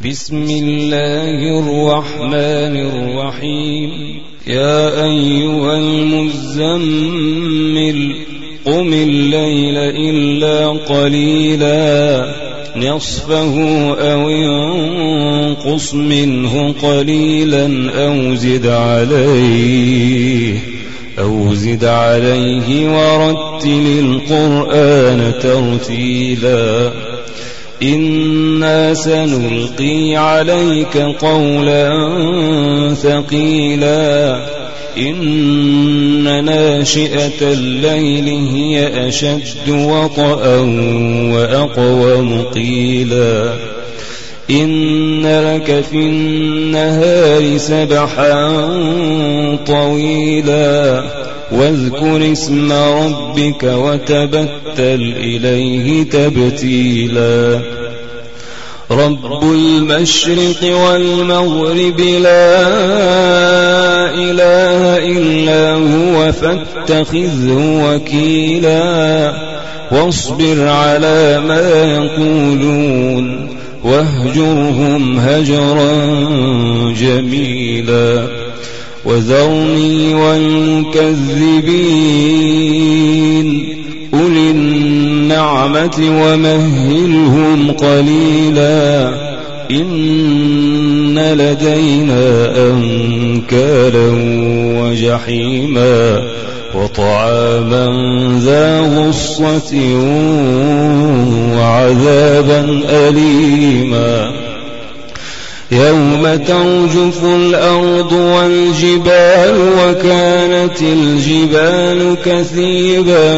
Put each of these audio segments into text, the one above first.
بسم الله الرحمن الرحيم. يا أيها المزمل قم الليل إلا قليلا نصفه أو انقص منه قليلا أو زد عليه ورتل القرآن ترتيلا إنا سنلقي عليك قولا ثقيلا إن ناشئة الليل هي أشد وطئا وأقوم قيلا إن لك في النهار سبحا طويلا واذكر اسم ربك وتبتل إليه تبتيلا رب المشرق والمغرب لا إله إلا هو فاتخذه وكيلا واصبر على ما يقولون واهجرهم هجرا جميلا وذرني والمكذبين أولي النعمة ومهلهم قليلا إن لدينا أنكالا وجحيما وطعاما ذا غصة وعذابا أليما يوم ترجف الأرض والجبال وكانت الجبال كثيبا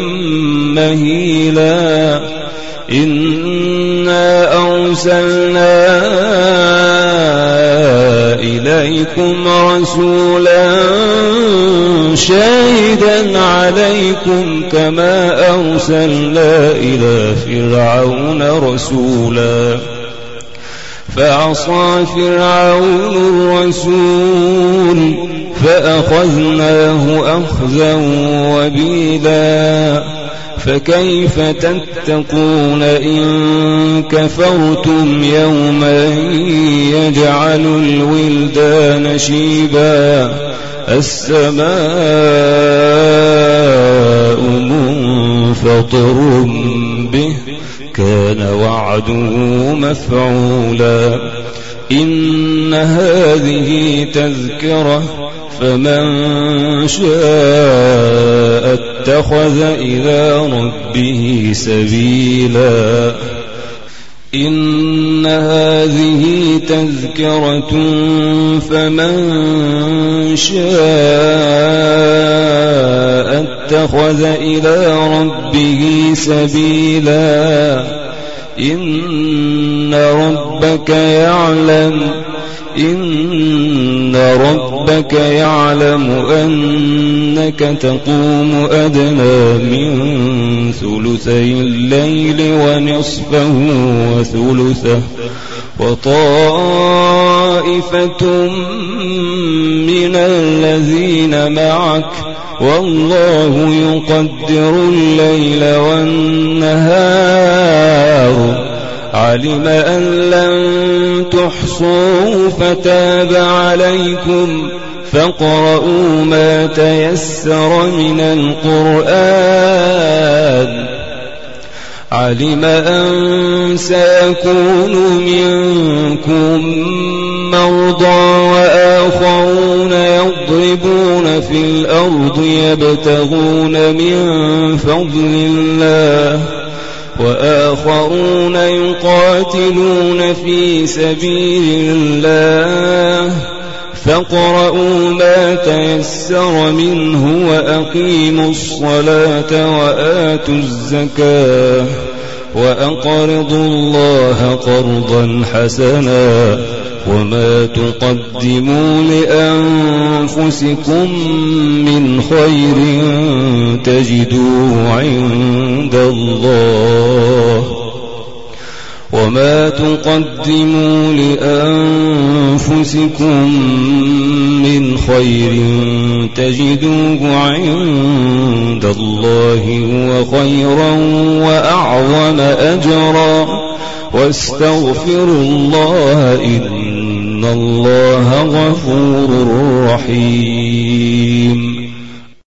مهيلا إنا أرسلنا إليكم رسولا شاهدا عليكم كما أرسلنا إلى فرعون رسولا فعصى فرعون الرسول فأخذناه أخذا وبيلا فكيف تتقون إن كفرتم يوما يجعل الولدان شيبا السماء منفطر به كان وعده مفعولا إن هذه تذكرة فمن شاء اتخذ إلى ربه سبيلا إن هذه تذكرة فمن شاء اتخذ إلى ربه سبيلا إن ربك يعلم أنك تقوم أدنى من ثلثي الليل ونصفه وثلثه وطائفة من الذين معك والله يقدر الليل والنهار علم أن لن تحصوا فتاب عليكم فاقرؤوا ما تيسر من القرآن علم أن سيكون منكم مرضى وآخرون يضربون في الأرض يبتغون من فضل الله وآخرون يقاتلون في سبيل الله فاقرؤوا ما تيسر منه وأقيموا الصلاة وآتوا الزكاة وأقرضوا الله قرضا حسنا وما تقدموا لأنفسكم من خير تجدوه عند الله وما تقدموا لأنفسكم من خير تجدوه عند الله هو خيرا وأعظم أجرا واستغفروا الله إن الله غفور رحيم.